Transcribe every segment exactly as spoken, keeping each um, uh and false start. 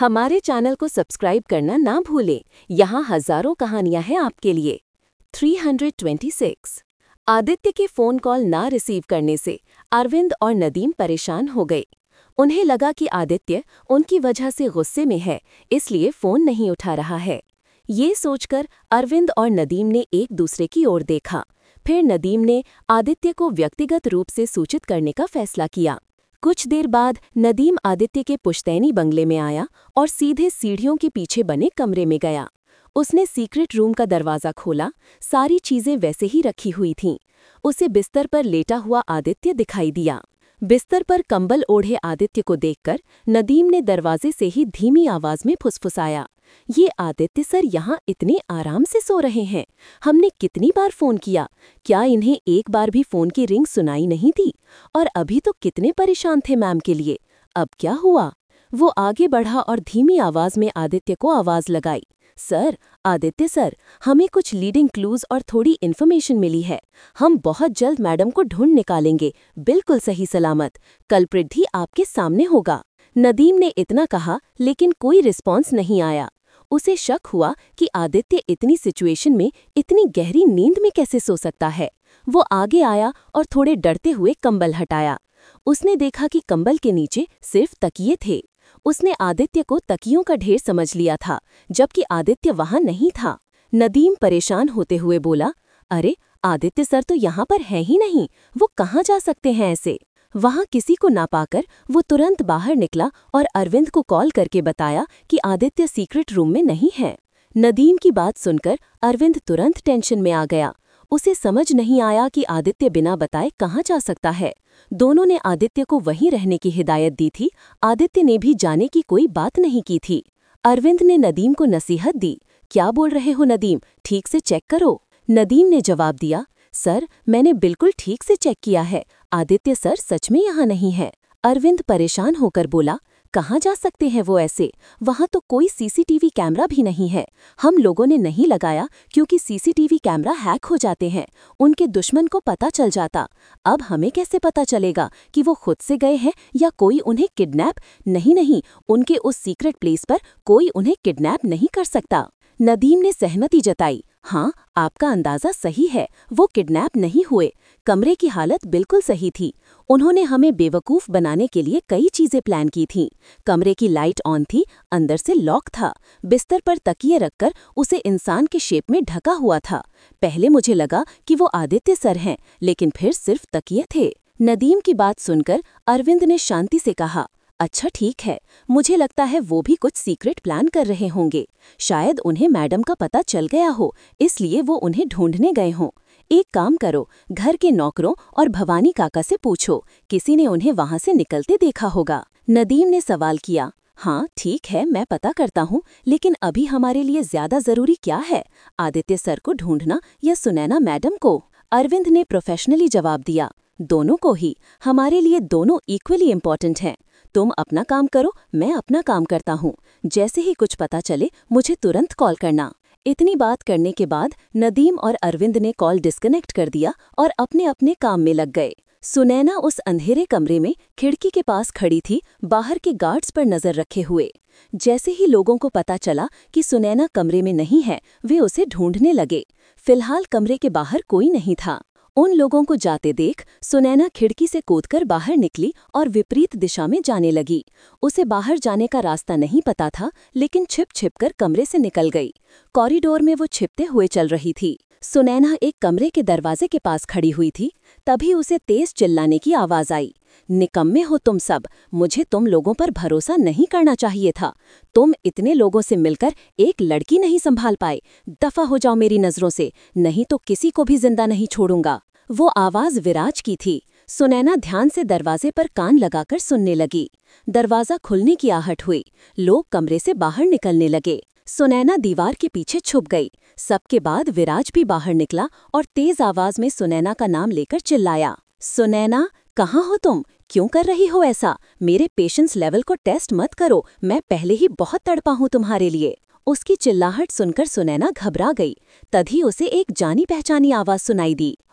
हमारे चैनल को सब्सक्राइब करना ना भूलें। यहाँ हजारों कहानियां हैं आपके लिए। तीन सौ छब्बीस। आदित्य के फ़ोन कॉल ना रिसीव करने से अरविंद और नदीम परेशान हो गए। उन्हें लगा कि आदित्य उनकी वजह से गुस्से में है, इसलिए फ़ोन नहीं उठा रहा है। ये सोचकर अरविंद और नदीम ने एक दूसरे की ओर देखा। फिर नदीम ने आदित्य को व्यक्तिगत रूप से सूचित करने का फैसला किया। कुछ देर बाद नदीम आदित्य के पुश्तैनी बंगले में आया और सीधे सीढ़ियों के पीछे बने कमरे में गया। उसने सीक्रेट रूम का दरवाज़ा खोला। सारी चीज़ें वैसे ही रखी हुई थीं। उसे बिस्तर पर लेटा हुआ आदित्य दिखाई दिया। बिस्तर पर कंबल ओढ़े आदित्य को देखकर नदीम ने दरवाजे से ही धीमी आवाज़ में फुसफुसाया, ये आदित्य सर यहाँ इतने आराम से सो रहे हैं। हमने कितनी बार फ़ोन किया, क्या इन्हें एक बार भी फ़ोन की रिंग सुनाई नहीं थी? और अभी तो कितने परेशान थे मैम के लिए। अब क्या हुआ? वो आगे बढ़ा और धीमी आवाज़ में आदित्य को आवाज़ लगाई, सर, आदित्य सर, हमें कुछ लीडिंग क्लूज़ और थोड़ी इन्फॉर्मेशन मिली है। हम बहुत जल्द मैडम को ढूंढ निकालेंगे, बिल्कुल सही सलामत। कल्प्रिट भी आपके सामने होगा। नदीम ने इतना कहा, लेकिन कोई रिस्पॉन्स नहीं आया। उसे शक हुआ कि आदित्य इतनी सिचुएशन में इतनी गहरी नींद में कैसे सो सकता है। वो आगे आया और थोड़े डरते हुए कंबल हटाया। उसने देखा कि कंबल के नीचे सिर्फ तकिए थे। उसने आदित्य को तकियों का ढेर समझ लिया था, जबकि आदित्य वहां नहीं था। नदीम परेशान होते हुए बोला, अरे आदित्य सर तो यहाँ पर है ही नहीं, वो कहाँ जा सकते हैं ऐसे? वहां किसी को ना पाकर वो तुरंत बाहर निकला और अरविंद को कॉल करके बताया कि आदित्य सीक्रेट रूम में नहीं है। नदीम की बात सुनकर अरविंद तुरंत टेंशन में आ गया। उसे समझ नहीं आया कि आदित्य बिना बताए कहाँ जा सकता है। दोनों ने आदित्य को वहीं रहने की हिदायत दी थी। आदित्य ने भी जाने की कोई बात नहीं की थी। अरविंद ने नदीम को नसीहत दी, क्या बोल रहे हो नदीम, ठीक से चेक करो। नदीम ने जवाब दिया, सर मैंने बिल्कुल ठीक से चेक किया है, आदित्य सर सच में यहाँ नहीं है। अरविंद परेशान होकर बोला, कहाँ जा सकते हैं वो ऐसे? वहाँ तो कोई सीसीटीवी कैमरा भी नहीं है। हम लोगों ने नहीं लगाया क्योंकि सीसीटीवी कैमरा हैक हो जाते हैं, उनके दुश्मन को पता चल जाता। अब हमें कैसे पता चलेगा कि वो खुद से गए हैं या कोई उन्हें किडनैप? नहीं नहीं, उनके उस सीक्रेट प्लेस पर कोई उन्हें किडनैप नहीं कर सकता। नदीम ने सहमति जताई, हाँ आपका अंदाज़ा सही है, वो किडनैप नहीं हुए। कमरे की हालत बिल्कुल सही थी। उन्होंने हमें बेवकूफ़ बनाने के लिए कई चीज़ें प्लान की थीं। कमरे की लाइट ऑन थी, अंदर से लॉक था। बिस्तर पर तकिए रखकर उसे इंसान के शेप में ढका हुआ था। पहले मुझे लगा कि वो आदित्य सर हैं, लेकिन फिर सिर्फ तकिए थे। नदीम की बात सुनकर अरविंद ने शांति से कहा, अच्छा ठीक है, मुझे लगता है वो भी कुछ सीक्रेट प्लान कर रहे होंगे। शायद उन्हें मैडम का पता चल गया हो, इसलिए वो उन्हें ढूंढने गए हों। एक काम करो, घर के नौकरों और भवानी काका से पूछो, किसी ने उन्हें वहां से निकलते देखा होगा। नदीम ने सवाल किया, हाँ ठीक है, मैं पता करता हूँ, लेकिन अभी हमारे लिए ज्यादा जरूरी क्या है, आदित्य सर को ढूंढना या सुनैना मैडम को? अरविंद ने प्रोफेशनली जवाब दिया, दोनों को ही। हमारे लिए दोनों इक्वली इम्पोर्टेंट हैं। तुम अपना काम करो, मैं अपना काम करता हूँ। जैसे ही कुछ पता चले मुझे तुरंत कॉल करना। इतनी बात करने के बाद नदीम और अरविंद ने कॉल डिस्कनेक्ट कर दिया और अपने अपने काम में लग गए। सुनैना उस अंधेरे कमरे में खिड़की के पास खड़ी थी, बाहर के गार्ड्स पर नजर रखे हुए। जैसे ही लोगों को पता चला कि सुनैना कमरे में नहीं है, वे उसे ढूंढने लगे। फिलहाल कमरे के बाहर कोई नहीं था। उन लोगों को जाते देख सुनैना खिड़की से कूदकर बाहर निकली और विपरीत दिशा में जाने लगी। उसे बाहर जाने का रास्ता नहीं पता था, लेकिन छिप छिप कर कमरे से निकल गई। कॉरिडोर में वो छिपते हुए चल रही थी। सुनैना एक कमरे के दरवाजे के पास खड़ी हुई थी, तभी उसे तेज चिल्लाने की आवाज़ आई, निकम्मे हो तुम सब, मुझे तुम लोगों पर भरोसा नहीं करना चाहिए था। तुम इतने लोगों से मिलकर एक लड़की नहीं संभाल पाए। दफा हो जाओ मेरी नज़रों से, नहीं तो किसी को भी जिंदा नहीं छोड़ूंगा। वो आवाज़ विराज की थी। सुनैना ध्यान से दरवाजे पर कान लगाकर सुनने लगी। दरवाज़ा खुलने की आहट हुई। लोग कमरे से बाहर निकलने लगे। सुनैना दीवार के पीछे छुप गई। सबके बाद विराज भी बाहर निकला और तेज आवाज में सुनैना का नाम लेकर चिल्लाया, सुनैना, कहाँ हो तुम? क्यों कर रही हो ऐसा? मेरे पेशेंस लेवल को टेस्ट मत करो, मैं पहले ही बहुत तड़पा हूँ तुम्हारे लिए। उसकी चिल्लाहट सुनकर सुनैना घबरा गई। तभी उसे एक जानी पहचानी आवाज सुनाई दी,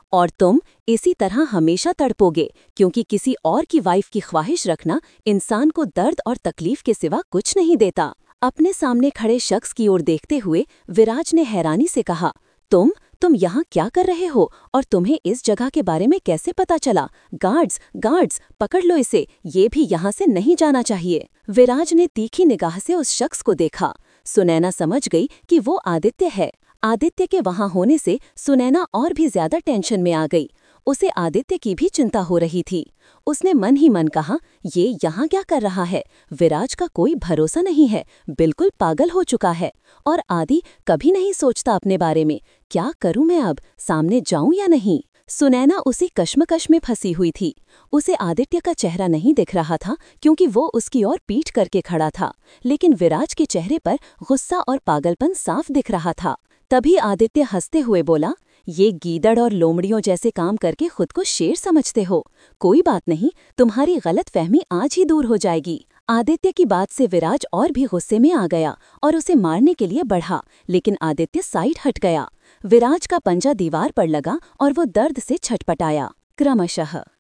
और तुम इसी तरह हमेशा तड़पोगे, क्योंकि किसी और की वाइफ की ख्वाहिश रखना इंसान को दर्द और तकलीफ के सिवा कुछ नहीं देता। अपने सामने खड़े शख्स की ओर देखते हुए विराज ने हैरानी से कहा, तुम तुम यहाँ क्या कर रहे हो और तुम्हें इस जगह के बारे में कैसे पता चला? गार्ड्स गार्ड्स पकड़ लो इसे, ये भी यहाँ से नहीं जाना चाहिए। विराज ने तीखी निगाह से उस शख्स को देखा। सुनैना समझ गई कि वो आदित्य है। आदित्य के वहां होने से सुनैना और भी ज्यादा टेंशन में आ गई। उसे आदित्य की भी चिंता हो रही थी। उसने मन ही मन कहा, ये यहाँ क्या कर रहा है? विराज का कोई भरोसा नहीं है, बिल्कुल पागल हो चुका है। और आदि कभी नहीं सोचता अपने बारे में। क्या करूं मैं अब, सामने जाऊं या नहीं? सुनैना उसी कश्मकश में फंसी हुई थी। उसे आदित्य का चेहरा नहीं दिख रहा था क्योंकि वो उसकी ओर पीठ करके खड़ा था, लेकिन विराज के चेहरे पर गुस्सा और पागलपन साफ दिख रहा था। तभी आदित्य हंसते हुए बोला, ये गीदड़ और लोमड़ियों जैसे काम करके खुद को शेर समझते हो। कोई बात नहीं, तुम्हारी गलतफहमी आज ही दूर हो जाएगी। आदित्य की बात से विराज और भी गुस्से में आ गया और उसे मारने के लिए बढ़ा, लेकिन आदित्य साइड हट गया। विराज का पंजा दीवार पर लगा और वो दर्द से छटपटाया। क्रमशः